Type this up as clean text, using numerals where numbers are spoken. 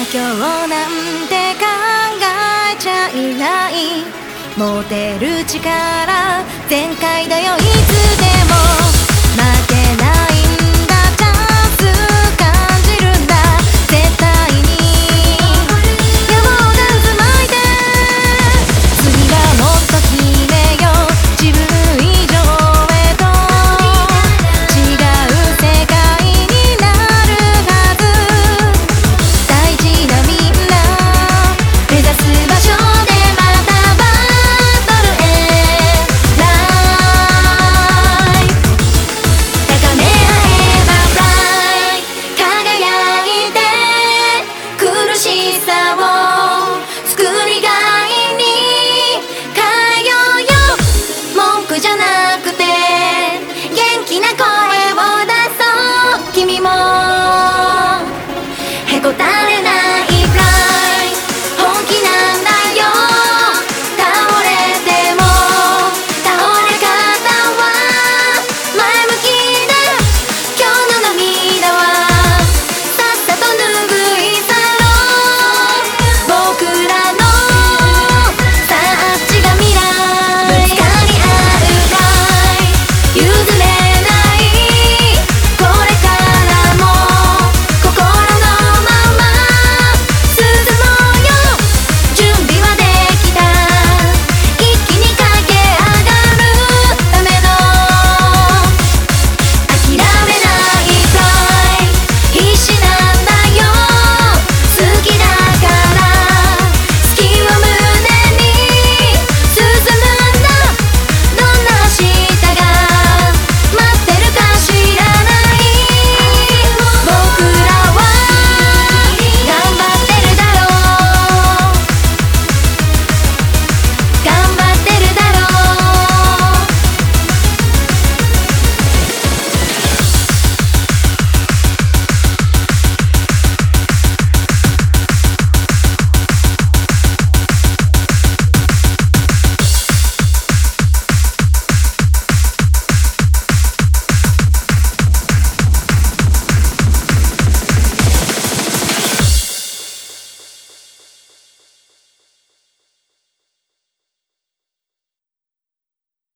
今日なんて考えちゃいない。持てる力全開だよ、いつでも負けないんだ、チャンス感じるんだ、絶対に野望ダンス巻いて、次はもっと決めよう、自分以上へと違う世界になるはず。大事なみんな目指す場所でまたバトルへライ高め合えばフライ、輝いて苦しさを作りがいに変えようよ。文句じゃなくて元気な声を出そう、君もへこたれない